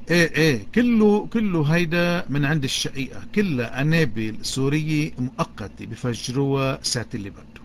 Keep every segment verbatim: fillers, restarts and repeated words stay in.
ايه ايه كله كله هيدا من عند الشقيقة، كلها أنابل سورية مؤقتة بفجروها ساعة اللي بده.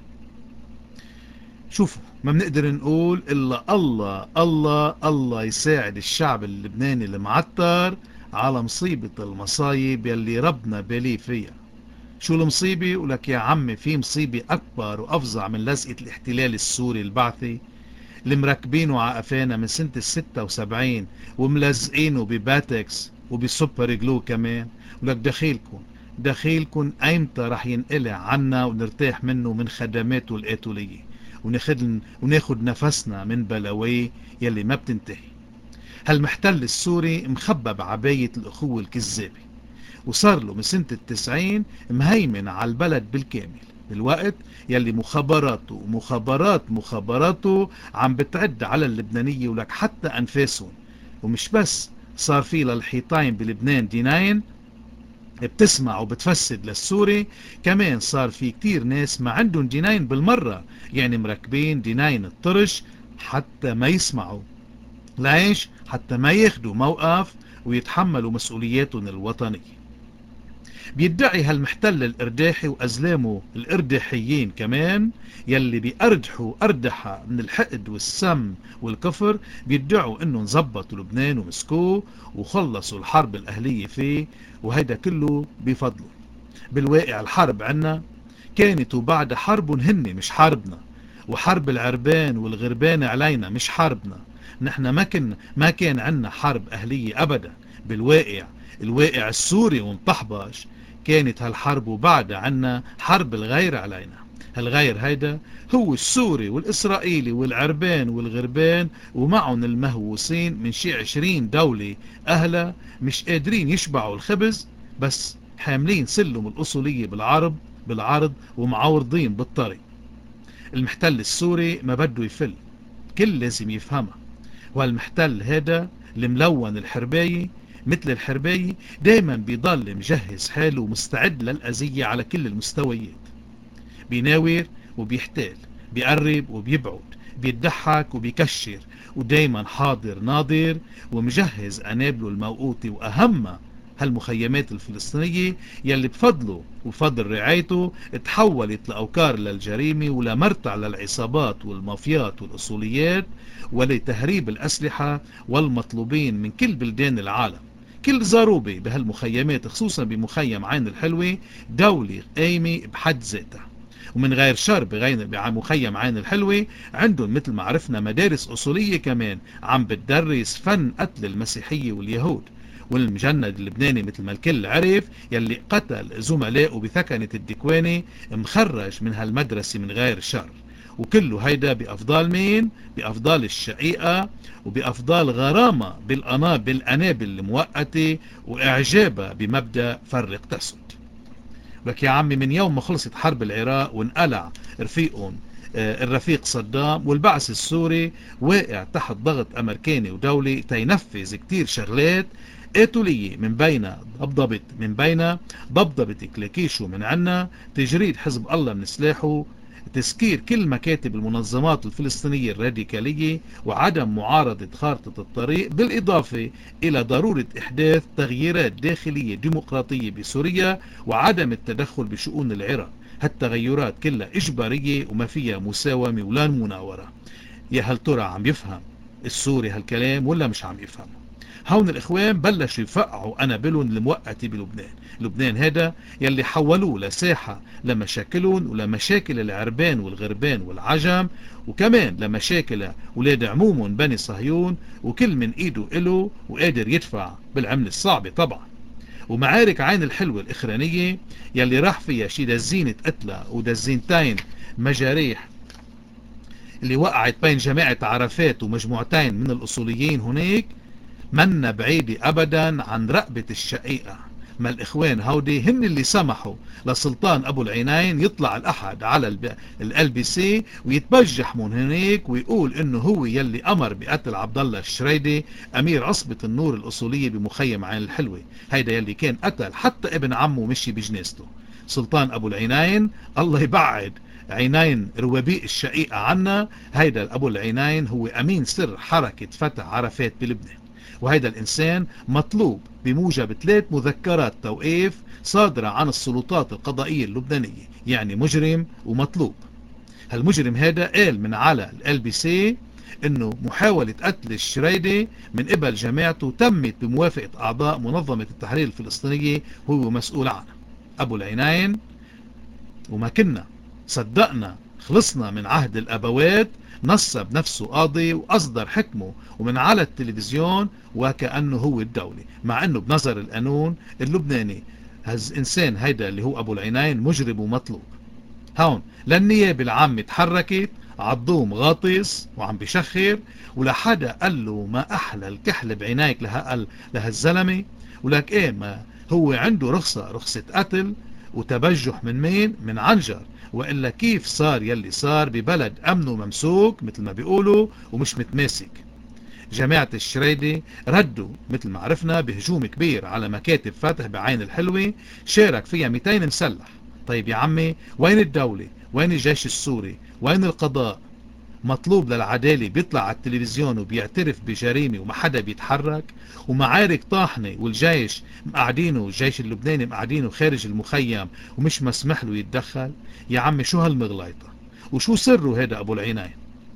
شوفوا، ما بنقدر نقول إلا الله الله الله يساعد الشعب اللبناني المعتر على مصيبة المصايب يلي ربنا بلي فيها. شو المصيبة؟ ولك يا عمي في مصيبة أكبر وأفظع من لزقة الاحتلال السوري البعثي اللي مركبينه على قفانا من سنة الستة وسبعين وملزقينه بباتكس وبسوبر جلو كمان. ولك دخيلكم دخيلكم ايمتى رح ينقلع عنا ونرتاح منه من خدماته القاتلية وناخد وناخد نفسنا من بلاويه يلي ما بتنتهي. هالمحتل السوري مخبى بعباية الأخوة الكذابة، وصار له من سنة التسعين مهيمن على البلد بالكامل، بالوقت يلي مخابراته ومخابرات مخابراته عم بتعد على اللبنانية ولك حتى أنفاسهم. ومش بس صار في للحيطين بلبنان ديناين بتسمع وبتفسد للسوري، كمان صار في كتير ناس ما عندهم ديناين بالمرة، يعني مركبين ديناين الطرش حتى ما يسمعوا. ليش؟ حتى ما ياخدوا موقف ويتحملوا مسؤولياتهم الوطنية. بيدعي هالمحتل الإرداحي وأزلامه الإرداحيين كمان يلي بيأردحوا أردحة من الحقد والسم والكفر، بيدعوا إنه نزبطوا لبنان ومسكوه وخلصوا الحرب الأهلية فيه، وهيدا كله بفضله. بالواقع الحرب عنا كانت وبعد حربهم هن مش حربنا، وحرب العربان والغربان علينا مش حربنا. نحن ما كن ما كان عنا حرب أهلية أبدا. بالواقع الواقع السوري ومطحبش كانت هالحرب وبعد عنا حرب الغير علينا. هالغير هيدا هو السوري والإسرائيلي والعربان والغربان ومعهم المهووسين من شي عشرين دولة أهلا مش قادرين يشبعوا الخبز، بس حاملين سلم الأصولية بالعرض بالعرض ومعورضين بالطريق. المحتل السوري ما بده يفل، كل لازم يفهمها. والمحتل هذا الملون الحربايي مثل الحربايي دايما بيضل مجهز حاله ومستعد للأذية على كل المستويات. بيناور وبيحتال، بيقرب وبيبعد، بيضحك وبيكشر، ودايما حاضر ناظر ومجهز أنابله الموقوتة وأهمها هالمخيمات الفلسطينية يلي بفضله وفضل رعايته تحولت لأوكار للجريمة ولمرتع للعصابات والمافيات والأصوليات ولتهريب الأسلحة والمطلوبين من كل بلدان العالم. كل زاروبة بهالمخيمات خصوصا بمخيم عين الحلوة دولة قايمة بحد ذاتها. ومن غير شر بغير بمخيم عين الحلوة عندهم مثل ما عرفنا مدارس أصولية كمان عم بتدرس فن قتل المسيحية واليهود. والمجند اللبناني مثل ما الكل عرف يلي قتل زملائه بثكنة الدكواني مخرج من هالمدرسة من غير شر. وكله هيدا بأفضال مين؟ بأفضال الشقيقة وبأفضال غرامة بالأنابل بالأنابل المؤقتة وإعجابها بمبدأ فرق تسد. لك يا عمي من يوم ما خلصت حرب العراق وانقلع رفيقهم الرفيق صدام والبعث السوري واقع تحت ضغط أمريكاني ودولي تينفذ كتير شغلات قاتلية، من بين ضبضبة من بين ضبضبة كلاكيشو من عنا، تجريد حزب الله من سلاحه، تسكير كل مكاتب المنظمات الفلسطينية الراديكالية، وعدم معارضة خارطة الطريق، بالإضافة إلى ضرورة إحداث تغييرات داخلية ديمقراطية بسوريا وعدم التدخل بشؤون العراق. هالتغيرات كلها إجبارية وما فيها مساومة ولا مناورة. يا هل ترى عم يفهم السوري هالكلام ولا مش عم يفهم؟ هون الإخوان بلشوا يفقعوا أنابلهم المؤقتة بلبنان. لبنان هذا يلي حولوه لساحة لمشاكلهم ولمشاكل العربان والغربان والعجم، وكمان لمشاكل ولاد عمومهم بني صهيون، وكل من إيده إله وقادر يدفع بالعمل الصعبة طبعا. ومعارك عين الحلوة الإخرانية يلي راح فيها شي دزينة قتلى ودزينتين مجاريح اللي وقعت بين جماعة عرفات ومجموعتين من الأصوليين هناك، منا بعيدة أبدا عن رقبة الشقيقة. ما الإخوان هودي هن اللي سمحوا لسلطان أبو العينين يطلع الأحد على ال بي سي ويتبجح من هناك ويقول إنه هو يلي أمر بقتل عبد الله الشريدي أمير عصبة النور الأصولية بمخيم عين الحلوة. هيدا يلي كان قتل حتى ابن عمه مشي بجنازته. سلطان أبو العينين الله يبعد عينين روابيق الشقيقة عنا، هيدا أبو العينين هو أمين سر حركة فتح عرفات بلبنان. وهيدا الإنسان مطلوب بموجب ثلاث مذكرات توقيف صادرة عن السلطات القضائية اللبنانية، يعني مجرم ومطلوب. هالمجرم هذا قال من على ال بي سي انه محاولة قتل الشريدي من قبل جماعته تمت بموافقة اعضاء منظمة التحرير الفلسطينية هو مسؤول عنها. ابو العينين وما كنا صدقنا خلصنا من عهد الابوات نصب نفسه قاضي واصدر حكمه ومن على التلفزيون وكأنه هو الدولة، مع انه بنظر القانون اللبناني هالإنسان هيدا اللي هو ابو العينين مجرم ومطلوب. هون للنيابة العامة تحركت عضوم غاطس وعم بشخر، ولحدا قال له ما احلى الكحل بعينيك لها لهالزلمه، ولك ايه ما هو عنده رخصة رخصة قتل وتبجح من مين؟ من عنجر، وإلا كيف صار يلي صار ببلد أمنه ممسوك مثل ما بيقولوا ومش متماسك. جماعة الشريدي ردوا مثل ما عرفنا بهجوم كبير على مكاتب فاتح بعين الحلوة شارك فيها مئتين مسلح. طيب يا عمي وين الدولة؟ وين الجيش السوري؟ وين القضاء؟ مطلوب للعدالة بيطلع على التلفزيون وبيعترف بجريمة وما حدا بيتحرك، ومعارك طاحنة والجيش مقعدينه، الجيش اللبناني مقعدينه خارج المخيم ومش مسمح له يتدخل. يا عمي شو هالمغلايطة وشو سره هذا ابو العينين؟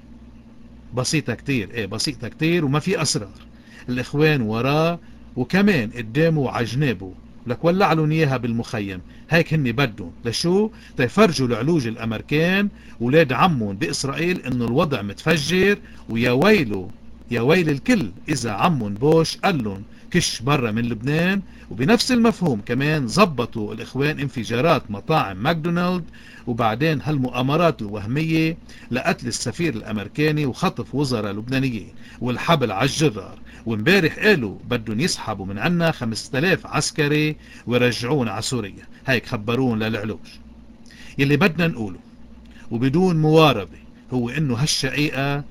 بسيطة كتير، ايه بسيطة كتير وما في اسرار. الاخوان وراه وكمان قدامه وعجنابه، لك ولع لهم اياها بالمخيم. هيك هني بدهم لشو؟ تيفرجوا العلوج الامريكان ولاد عمهم باسرائيل انه الوضع متفجر، ويا ويله يا ويل الكل اذا عمهم بوش قال لهم كش برا من لبنان. وبنفس المفهوم كمان زبطوا الاخوان انفجارات مطاعم ماكدونالد، وبعدين هالمؤامرات الوهمية لقتل السفير الامريكاني وخطف وزراء لبنانيين والحبل على الجدار. وامبارح قالوا بدهم يسحبوا من عنا خمسة آلاف عسكري ويرجعون على سوريا. هيك خبرون للعلوج. يلي بدنا نقوله وبدون مواربة هو انه هالشقيقة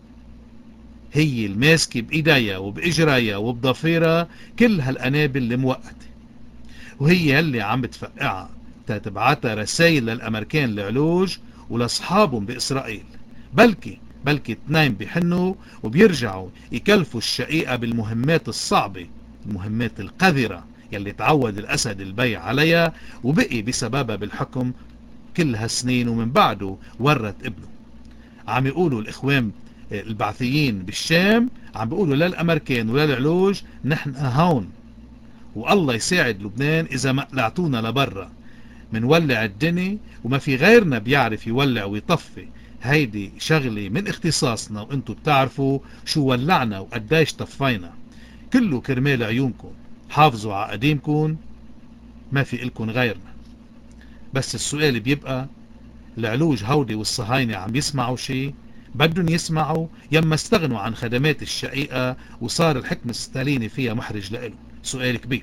هي الماسكة بايديها وباجريها وبضفيرها كل هالقنابل الموقتة، وهي اللي عم بتفقعها تتبعتها رسائل للامريكان العلوج ولاصحابهم باسرائيل. بلكي بلكي اثنين بيحنوا وبيرجعوا يكلفوا الشقيقة بالمهمات الصعبة، المهمات القذرة يلي تعود الأسد البيع عليها وبقي بسببها بالحكم كل هالسنين ومن بعده ورت ابنه. عم يقولوا الإخوان البعثيين بالشام، عم بيقولوا للأمريكان وللعلوج نحن هون والله يساعد لبنان إذا ما قلعتونا لبرا منولع الدنيا وما في غيرنا بيعرف يولع ويطفي. هيدي شغلة من اختصاصنا وانتو بتعرفوا شو ولعنا وقداش طفينا. كله كرمال عيونكم، حافظوا على قديمكم، ما في إلكن غيرنا. بس السؤال بيبقى العلوج هودي والصهاينة عم يسمعوا شيء؟ بدهم يسمعوا يما استغنوا عن خدمات الشقيقة وصار الحكم الستاليني فيها محرج لإله؟ سؤال كبير.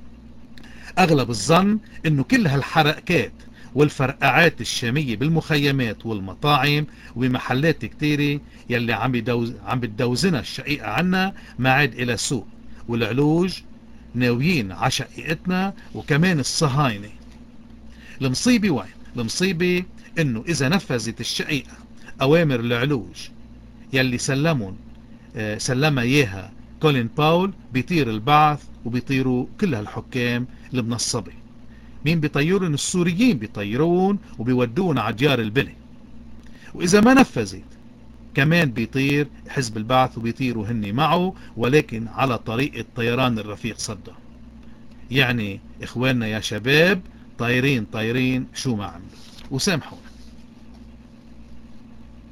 أغلب الظن إنه كل هالحركات والفرقعات الشامية بالمخيمات والمطاعم وبمحلات كتيرة يلي عم بدوز عم بتدوزنا الشقيقة عنا ما عاد إلى سوق، والعلوج ناويين على شقيقتنا وكمان الصهاينة. المصيبة وين؟ المصيبة إنه إذا نفذت الشقيقة أوامر العلوج يلي سلمون آه سلمها إياها كولين باول بيطير البعث وبيطيروا كل هالحكام المنصبة. مين بيطيرون؟ السوريين بيطيرون وبيودون على ديار البلي. وإذا ما نفذت كمان بيطير حزب البعث وبيطيروا هني معه، ولكن على طريقة طيران الرفيق صدام. يعني إخواننا يا شباب طايرين طايرين شو ما عملوا. وسامحوا